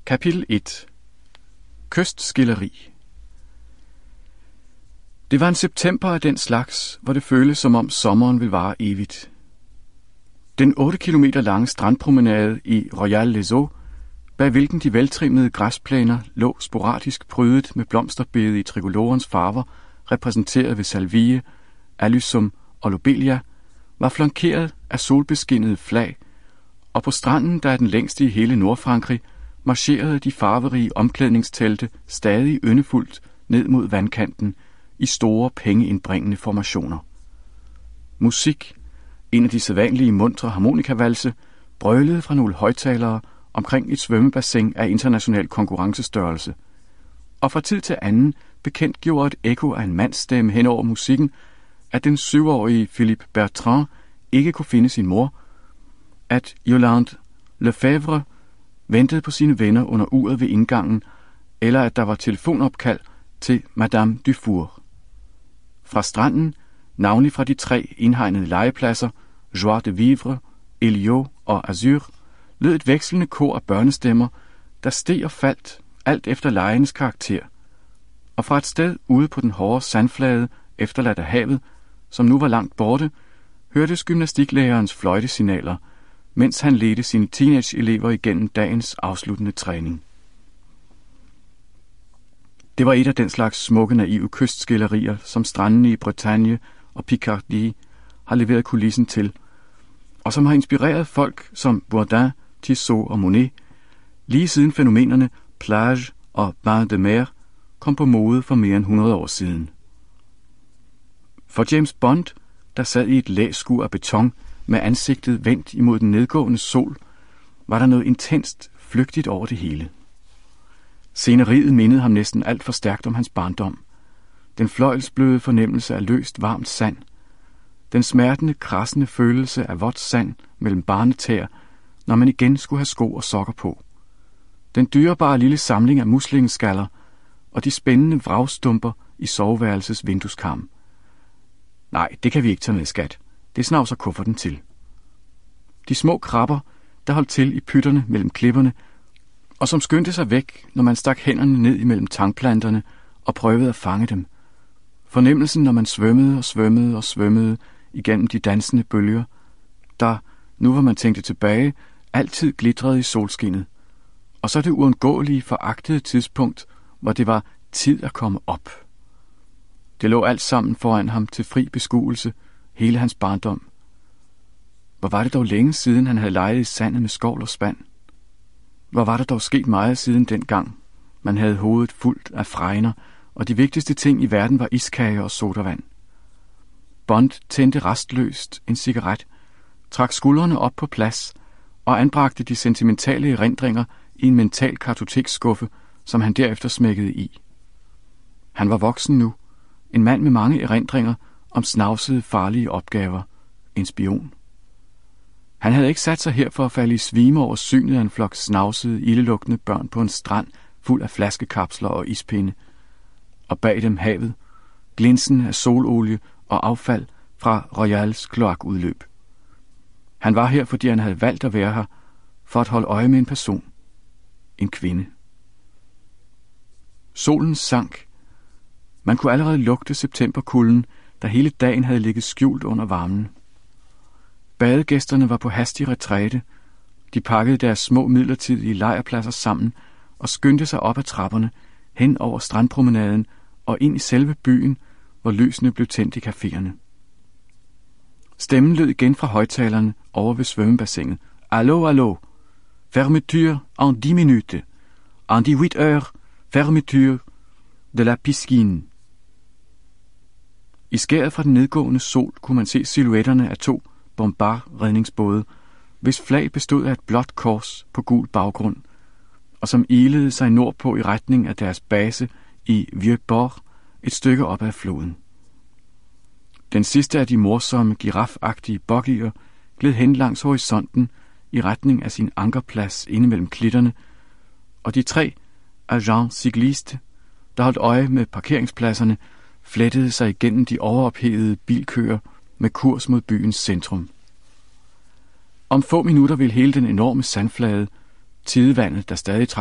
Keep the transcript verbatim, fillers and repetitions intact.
Kapitel et. Kystskilleri. Det var en september af den slags, hvor det føltes som om sommeren ville vare evigt. Den otte kilometer lange strandpromenade i Royal-les-Eaux, bag hvilken de veltrimmede græsplæner lå sporadisk prydet med blomsterbede i trikolorens farver, repræsenteret ved salvie, alysum og lobelia, var flankeret af solbeskinnede flag, og på stranden, der er den længste i hele Nordfrankrig, marcherede de farverige omklædningstelte stadig yndefuldt ned mod vandkanten i store pengeindbringende formationer. Musik, en af de sædvanlige muntre harmonikavalse, brølede fra nogle højttalere omkring et svømmebassin af international konkurrencestørrelse, og fra tid til anden bekendtgjorde et ekko af en mandsstemme hen over musikken, at den syvårige Philippe Bertrand ikke kunne finde sin mor, at Yolande Lefebvre ventede på sine venner under uret ved indgangen, eller at der var telefonopkald til Madame Dufour. Fra stranden, navnlig fra de tre indhegnede legepladser, Joie de Vivre, Elio og Azur, lød et vekslende kor af børnestemmer, der steg og faldt, alt efter legenes karakter. Og fra et sted ude på den hårde sandflade, efterladt af havet, som nu var langt borte, hørtes gymnastiklærerens fløjtesignaler, mens han ledte sine teenage-elever igennem dagens afsluttende træning. Det var et af den slags smukke, naive kystskillerier, som strandene i Bretagne og Picardie har leveret kulissen til, og som har inspireret folk som Bourdin, Tissot og Monet, lige siden fænomenerne plage og bain de mer kom på mode for mere end hundrede år siden. For James Bond, der sad i et læskur af beton med ansigtet vendt imod den nedgående sol, var der noget intenst, flygtigt over det hele. Sceneriet mindede ham næsten alt for stærkt om hans barndom. Den fløjelsbløde fornemmelse af løst varmt sand, den smertende, krassende følelse af vådt sand mellem barnetær, når man igen skulle have sko og sokker på. Den dyrebare lille samling af muslingeskaller og de spændende vragstumper i soveværelsets vindueskarm. Nej, det kan vi ikke tage med, skat. Det snavser kufferten til. De små krabber, der holdt til i pytterne mellem klipperne, og som skyndte sig væk, når man stak hænderne ned imellem tangplanterne og prøvede at fange dem. Fornemmelsen, når man svømmede og svømmede og svømmede igennem de dansende bølger, der, nu hvor man tænkte tilbage, altid glitrede i solskinnet. Og så det uundgåelige, foragtede tidspunkt, hvor det var tid at komme op. Det lå alt sammen foran ham til fri beskuelse, hele hans barndom. Hvor var det dog længe siden, han havde leget i sandet med skovl og spand? Hvor var der dog sket meget siden dengang, man havde hovedet fuldt af fregner, og de vigtigste ting i verden var iskage og sodavand. Bond tændte restløst en cigaret, trak skuldrene op på plads og anbragte de sentimentale erindringer i en mental kartotekskuffe, som han derefter smækkede i. Han var voksen nu, en mand med mange erindringer om snavsede, farlige opgaver, en spion. Han havde ikke sat sig her for at falde i svime over synet af en flok snavsede, ildelugtende børn på en strand fuld af flaskekapsler og ispinde, og bag dem havet, glinsen af sololie og affald fra Royals kloakudløb. Han var her, fordi han havde valgt at være her, for at holde øje med en person, en kvinde. Solen sank. Man kunne allerede lugte septemberkulden, der hele dagen havde ligget skjult under varmen. Badegæsterne var på hastig retræte. De pakkede deres små midlertidige lejrpladser sammen og skyndte sig op ad trapperne, hen over strandpromenaden og ind i selve byen, hvor lysene blev tændt i caféerne. Stemmen lød igen fra højttalerne over ved svømmebassinet. Allo, allo. Fermeture en dix minutes. En dix-huit heures, fermeture de la piscine. I skæret fra den nedgående sol kunne man se silhuetterne af to bombardredningsbåde, hvis flag bestod af et blåt kors på gul baggrund, og som ilede sig nordpå i retning af deres base i Vieux-Port, et stykke op ad floden. Den sidste af de morsomme, girafagtige boggyer gled hen langs horisonten i retning af sin ankerplads inde mellem klitterne, og de tre agents cyclistes, der holdt øje med parkeringspladserne, flettede sig igennem de overophedede bilkøer med kurs mod byens centrum. Om få minutter ville hele den enorme sandflade, tidevandet, der stadig trak